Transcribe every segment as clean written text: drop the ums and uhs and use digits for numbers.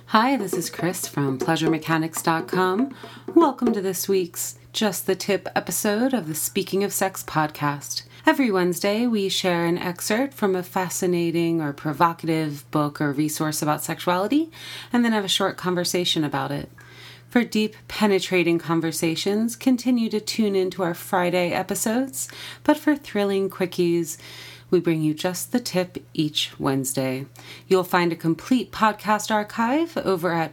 Hi, this is Chris from PleasureMechanics.com. Welcome to this week's Just the Tip episode of the Speaking of Sex podcast. Every Wednesday, we share an excerpt from a fascinating or provocative book or resource about sexuality, and then have a short conversation about it. For deep, penetrating conversations, continue to tune into our Friday episodes, but for thrilling quickies, we bring you Just the Tip each Wednesday. You'll find a complete podcast archive over at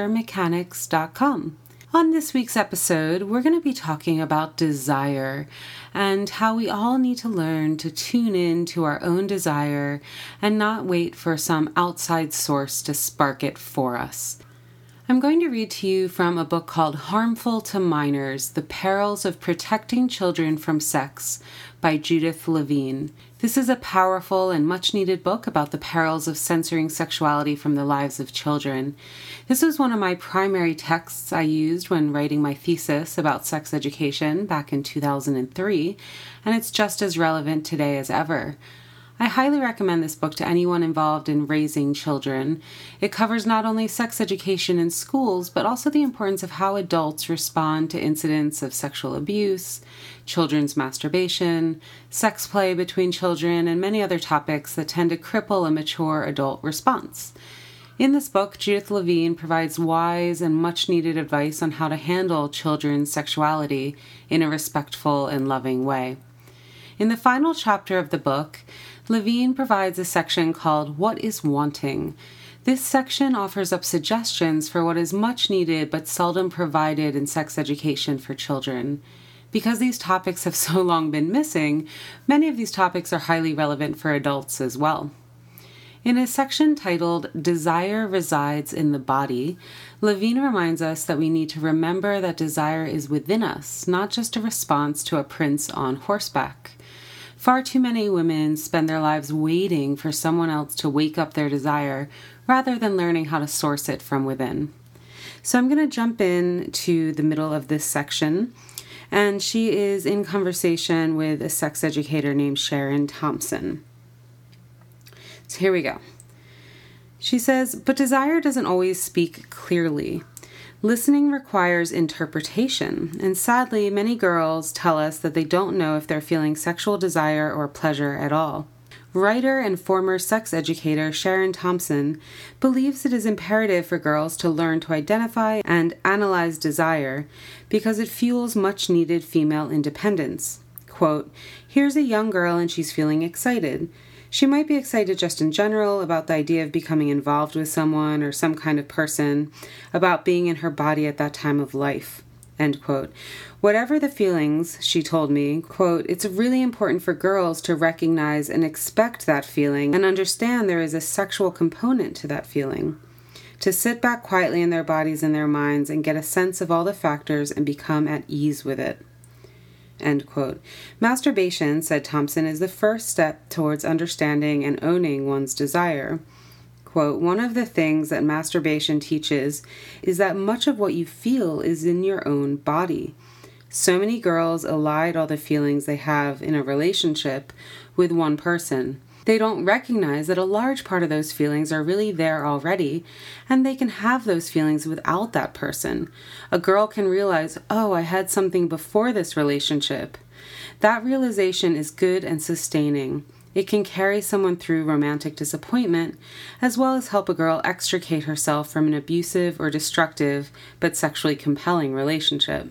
PleasureMechanics.com. On this week's episode, we're going to be talking about desire and how we all need to learn to tune in to our own desire and not wait for some outside source to spark it for us. I'm going to read to you from a book called Harmful to Minors: The Perils of Protecting Children from Sex by Judith Levine. This is a powerful and much-needed book about the perils of censoring sexuality from the lives of children. This was one of my primary texts I used when writing my thesis about sex education back in 2003, and it's just as relevant today as ever. I highly recommend this book to anyone involved in raising children. It covers not only sex education in schools, but also the importance of how adults respond to incidents of sexual abuse, children's masturbation, sex play between children, and many other topics that tend to cripple a mature adult response. In this book, Judith Levine provides wise and much-needed advice on how to handle children's sexuality in a respectful and loving way. In the final chapter of the book, Levine provides a section called What is Wanting? This section offers up suggestions for what is much needed but seldom provided in sex education for children. Because these topics have so long been missing, many of these topics are highly relevant for adults as well. In a section titled Desire Resides in the Body, Levine reminds us that we need to remember that desire is within us, not just a response to a prince on horseback. Far too many women spend their lives waiting for someone else to wake up their desire rather than learning how to source it from within. So I'm going to jump in to the middle of this section, and she is in conversation with a sex educator named Sharon Thompson. So here we go. She says, but desire doesn't always speak clearly. Listening requires interpretation, and sadly, many girls tell us that they don't know if they're feeling sexual desire or pleasure at all. Writer and former sex educator Sharon Thompson believes it is imperative for girls to learn to identify and analyze desire because it fuels much-needed female independence. Quote, here's a young girl and she's feeling excited. She might be excited just in general about the idea of becoming involved with someone or some kind of person, about being in her body at that time of life, end quote. Whatever the feelings, she told me, quote, it's really important for girls to recognize and expect that feeling and understand there is a sexual component to that feeling. To sit back quietly in their bodies and their minds and get a sense of all the factors and become at ease with it. End quote. Masturbation, said Thompson, is the first step towards understanding and owning one's desire. Quote, one of the things that masturbation teaches is that much of what you feel is in your own body. So many girls elide all the feelings they have in a relationship with one person. They don't recognize that a large part of those feelings are really there already, and they can have those feelings without that person. A girl can realize, oh, I had something before this relationship. That realization is good and sustaining. It can carry someone through romantic disappointment, as well as help a girl extricate herself from an abusive or destructive but sexually compelling relationship.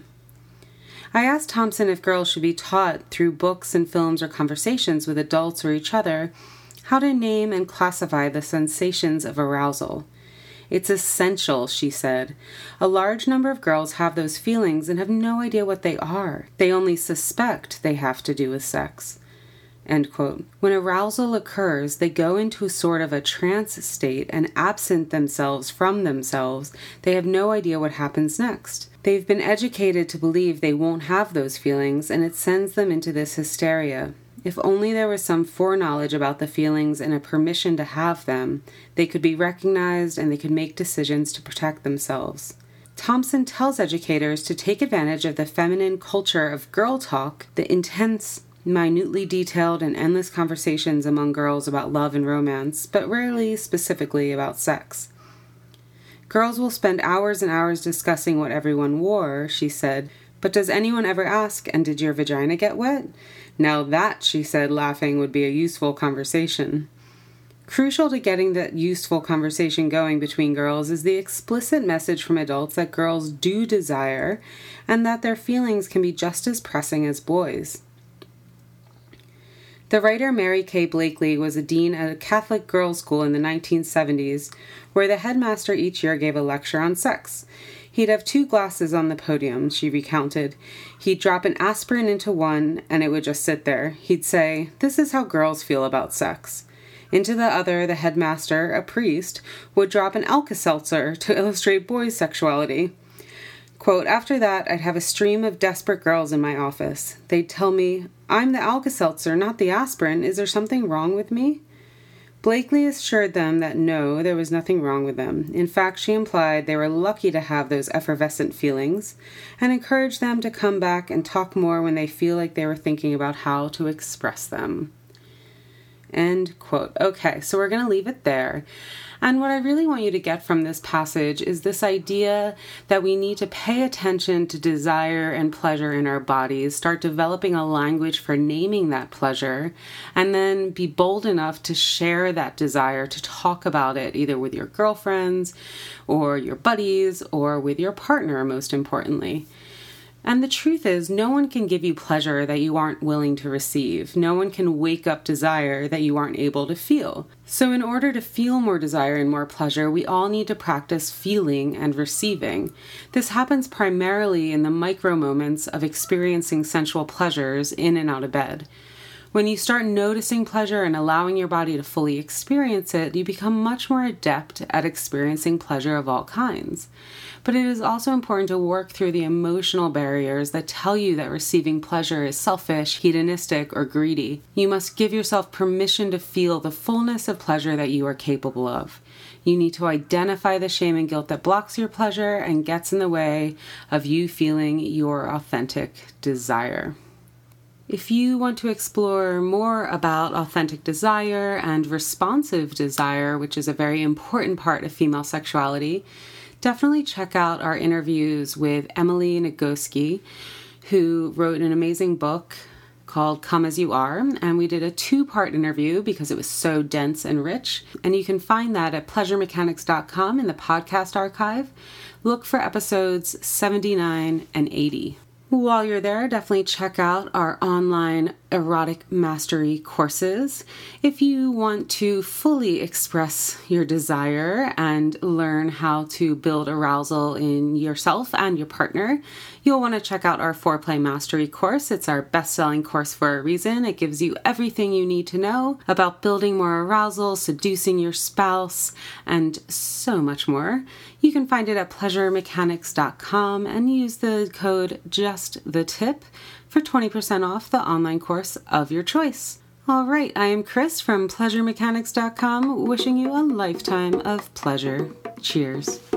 I asked Thompson if girls should be taught through books and films or conversations with adults or each other how to name and classify the sensations of arousal. It's essential, she said. A large number of girls have those feelings and have no idea what they are. They only suspect they have to do with sex. End quote. When arousal occurs, they go into a sort of a trance state and absent themselves from themselves. They have no idea what happens next. They've been educated to believe they won't have those feelings, and it sends them into this hysteria. If only there was some foreknowledge about the feelings and a permission to have them, they could be recognized and they could make decisions to protect themselves. Thompson tells educators to take advantage of the feminine culture of girl talk, the intense, minutely detailed and endless conversations among girls about love and romance, but rarely specifically about sex. Girls will spend hours and hours discussing what everyone wore, she said, but does anyone ever ask, and did your vagina get wet? Now that, she said, laughing, would be a useful conversation. Crucial to getting that useful conversation going between girls is the explicit message from adults that girls do desire and that their feelings can be just as pressing as boys. The writer Mary Kay Blakely was a dean at a Catholic girls' school in the 1970s, where the headmaster each year gave a lecture on sex. He'd have 2 glasses on the podium, she recounted. He'd drop an aspirin into one, and it would just sit there. He'd say, "This is how girls feel about sex." Into the other, the headmaster, a priest, would drop an Alka-Seltzer to illustrate boys' sexuality. Quote, "After that, I'd have a stream of desperate girls in my office. They'd tell me, 'I'm the Alka-Seltzer, not the aspirin. Is there something wrong with me?'" Blakely assured them that no, there was nothing wrong with them. In fact, she implied they were lucky to have those effervescent feelings and encouraged them to come back and talk more when they feel like they were thinking about how to express them. End quote. Okay, so we're going to leave it there. And what I really want you to get from this passage is this idea that we need to pay attention to desire and pleasure in our bodies, start developing a language for naming that pleasure, and then be bold enough to share that desire, to talk about it either with your girlfriends or your buddies or with your partner, most importantly. And the truth is, no one can give you pleasure that you aren't willing to receive. No one can wake up desire that you aren't able to feel. So in order to feel more desire and more pleasure, we all need to practice feeling and receiving. This happens primarily in the micro moments of experiencing sensual pleasures in and out of bed. When you start noticing pleasure and allowing your body to fully experience it, you become much more adept at experiencing pleasure of all kinds. But it is also important to work through the emotional barriers that tell you that receiving pleasure is selfish, hedonistic, or greedy. You must give yourself permission to feel the fullness of pleasure that you are capable of. You need to identify the shame and guilt that blocks your pleasure and gets in the way of you feeling your authentic desire. If you want to explore more about authentic desire and responsive desire, which is a very important part of female sexuality, definitely check out our interviews with Emily Nagoski, who wrote an amazing book called Come As You Are, and we did a 2-part interview because it was so dense and rich, and you can find that at pleasuremechanics.com in the podcast archive. Look for episodes 79 and 80. While you're there, definitely check out our online erotic mastery courses. If you want to fully express your desire and learn how to build arousal in yourself and your partner, you'll want to check out our Foreplay Mastery course. It's our best-selling course for a reason. It gives you everything you need to know about building more arousal, seducing your spouse, and so much more. You can find it at pleasuremechanics.com and use the code JUSTTHETIP for 20% off the online course of your choice. All right, I am Chris from pleasuremechanics.com, wishing you a lifetime of pleasure. Cheers.